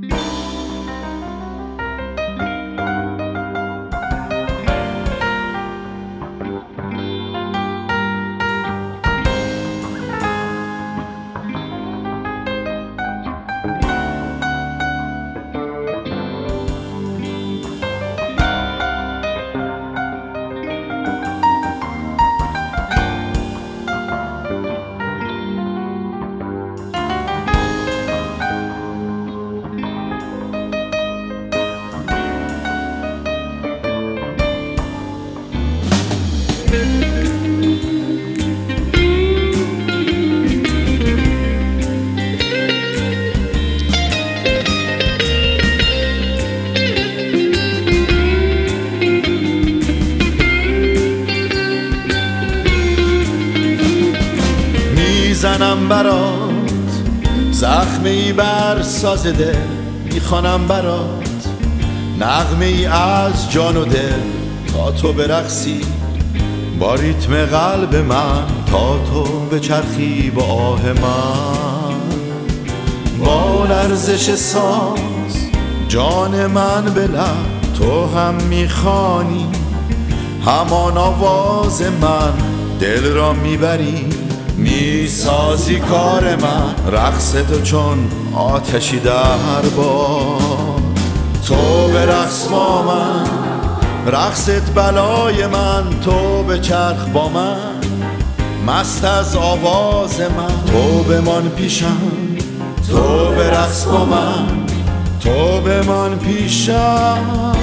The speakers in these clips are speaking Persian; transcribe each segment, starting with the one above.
میزنم برات زخمه ای بر ساز دل، میخوانم برات نغمه ای از جان و دل، تا تو برقصی با ریتم قلب من، تا تو بچرخی با آه من. با لرزش ساز جان من به لب تو هم میخوانی، همان آواز من دل را میبری، میسازی کار من. رقص تو چون آتشی در باد، تو به رقص با من، رقصت بلای من. تو به چرخ با من، مست از آواز من. تو بمان پیشم، تو به رقص با من، تو بمان پیشم.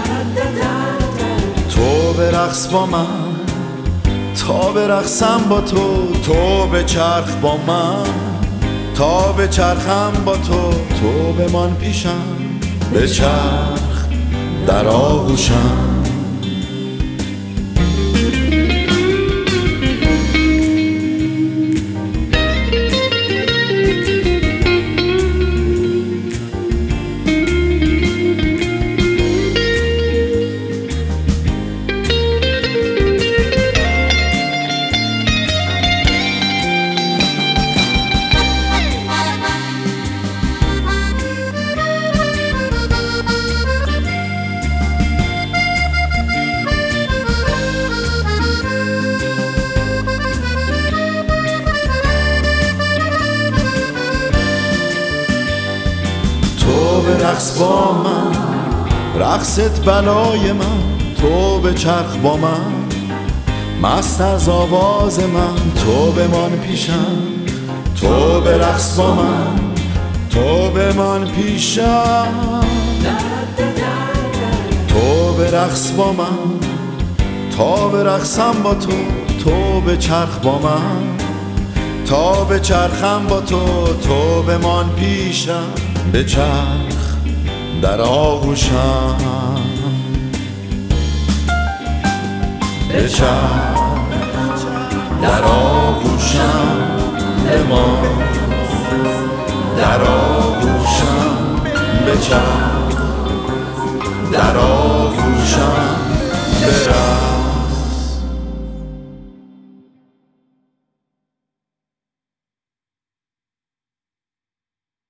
تو به رقص با من تا برقصم با تو، تو به چرخ با من تا به چرخم با تو. تو بمان پیشم، به چرخ در آغوشم. تو به رقص با من، رقصت بلای من. تو به چرخ با من، مست از آواز من. تو بمان پیشم، تو به رقص با من، تو بمان پیشم. تو به رقص با من تا برقصم با تو، تو به چرخ با من تا به چرخم با تو. تو بمان پیشم، به چرخ در آغوشم. به چرخ در آغوشم، بمان در آغوشم. به چرخ در